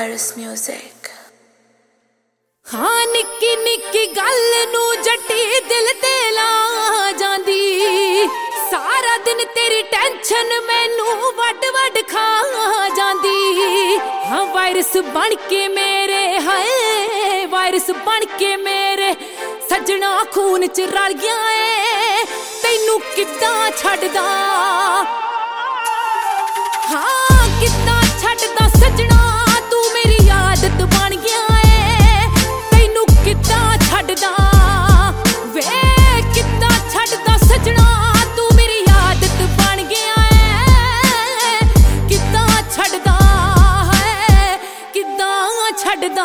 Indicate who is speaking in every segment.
Speaker 1: Virus Music।
Speaker 2: हाँ निक्की निक्की गल नू जट्टी दिल ते ला जांदी, सारा दिन तेरी टेंशन मैनू वड वड खा जांदी। हाँ वायरस बन के मेरे, हाय वायरस बन के मेरे सजना खून च रल गया है, तैनू किद्दां छड्डदा। हाँ किद्दां छड्डदा सजना, तू मेरी आदत बन गया है, तैनू किद्दां छड्डदा। वे किद्दां छड्डदा सजना, तू मेरी आदत बन गया है, किद्दां छड्डदा है, किद्दां छड्डदा।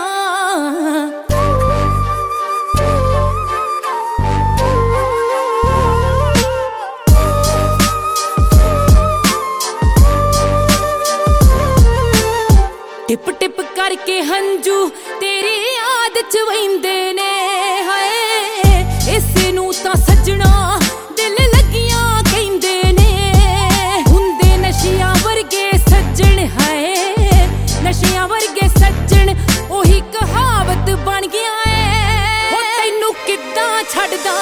Speaker 2: टिप टिप करके हंजू तेरी याद च वहिंदे ने, हाय इसे नू तां सजना दिल लगियां कहिंदे ने। हुंदे नशियां वर्गे सज्जण, हाय नशियां वर्गे सज्जण ओही कहावत बन गया है, हो तैनू किद्दां छड्डदा।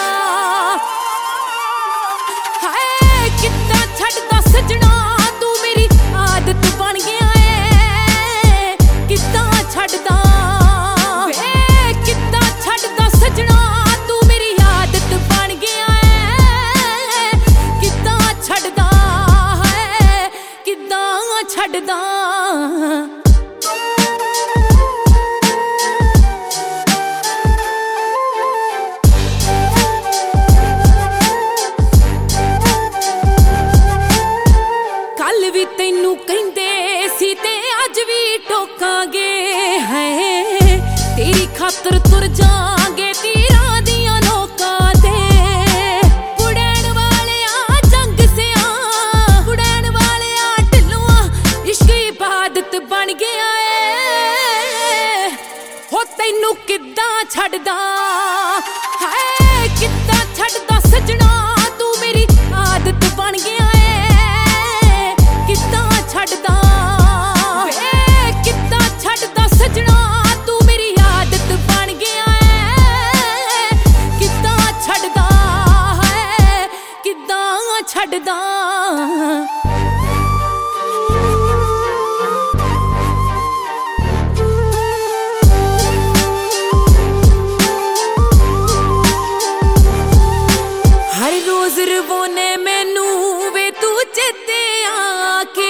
Speaker 2: हाय किद्दां छड्डदा सजना, तू मेरी आदत बन गया है, किद्दां छड्डदा। वे किद्दां छड्डदा सजना, तू मेरी आदत बन गया है, किद्दां छड्डदा है, किद्दां छड्डदा। कल भी तैनू कहिंदे सी ते अज भी टोकांगे, है तेरी खातर तुर जांगे तीरां दियां नोकां ते। उड़ैण वालिया जंग सिया, उड़ैण वालिया ढिल्लुआ इश्क इबादत बन गया है, हो तैनू किद्दां छड्डदा। हाय किद्दां छड्डदा सजना, तू मेरी आदत बन गया है, किद्दां छड्डदा। वे किद्दां छड्डदा सजना, तू मेरी आदत बन गया है, किद्दां छड्डदा है, किद्दां छड्डदा। हर रोज रवोने मैनू वे तू चेते आके,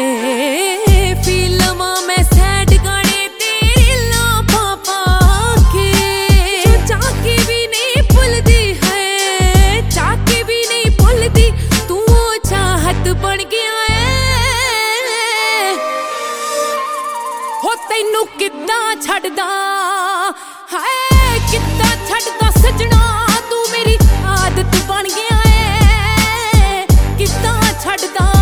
Speaker 2: फिल्मां मैं सैड गाने तेरे लाफा पाके। चाके भी नहीं भुलदी है, चाके भी नहीं भुलदी, तू चाहत बन गया है, हो तैनू किद्दां छड्डदा। हाय किद्दां छड्डदा सजना, तू मेरी आदत बन गया है, किद्दां छड्डदा।